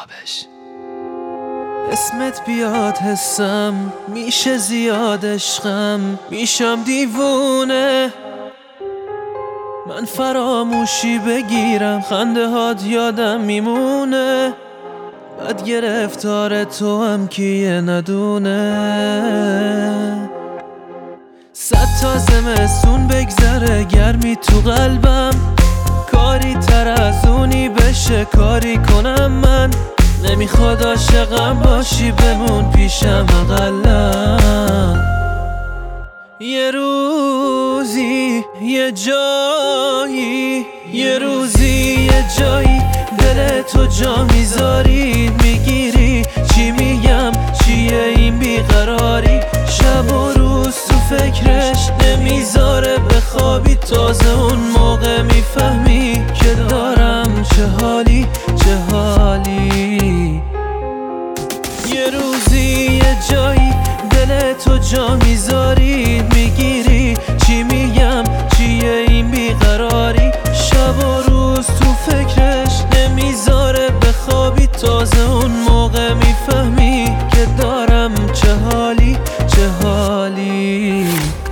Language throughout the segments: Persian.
تابش. اسمت بیاد حسم میشه زیاد عشقم، میشم دیوونه. من فراموشی بگیرم خنده هات یادم میمونه. بد گرفتار تو هم کیه ندونه. 100 تا زمستون بگذره گرمی تو قلبم، کاری تر از اونی بشه کاری کنم من. نمیخواد عاشقم باشی بمون پیشم اقلا. یه روزی یه جایی، یه روزی یه جایی دل تو جا میذاری میگیری. چی میگم چیه این بیقراری، شب و روز تو فکرش نمیذاره بخوابی. تازه اون موقع میفهمی که دارم چه حالی چه حالی. یه روزی یه جایی دل تو جا میذاری میگیری. چی میگم چیه این بیقراری، شب و روز تو فکرش نمیذاره بخوابی. تازه اون موقع میفهمی که دارم چه حالی چه حالی.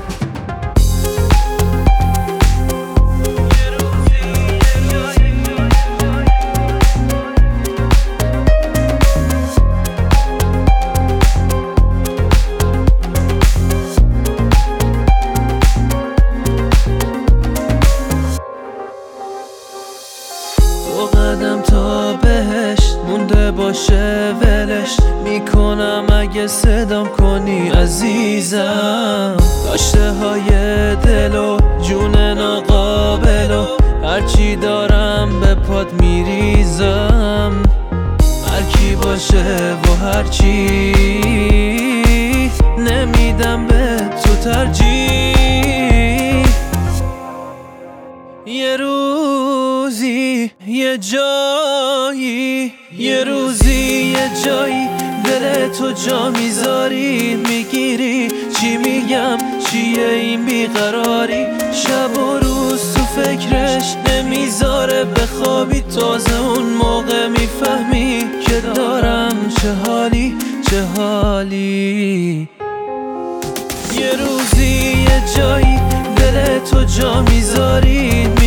قدم تا بهش مونده باشه ولش میکنم اگه صدام کنی عزیزم. داشته های دل و جون ناقابل و هرچی دارم به پات میریزم. هرکی باشه و هرچی نمیدم به تو ترجیح. یه روزی یه جایی، یه روزی یه جایی دل تو جا میذاری میگیری. چی میگم چیه این بیقراری، شب و روز تو فکرش نمیذاره بخوابی. تازه اون موقع میفهمی که دارم چه حالی چه حالی. یه روزی یه جایی دل تو جا میذاری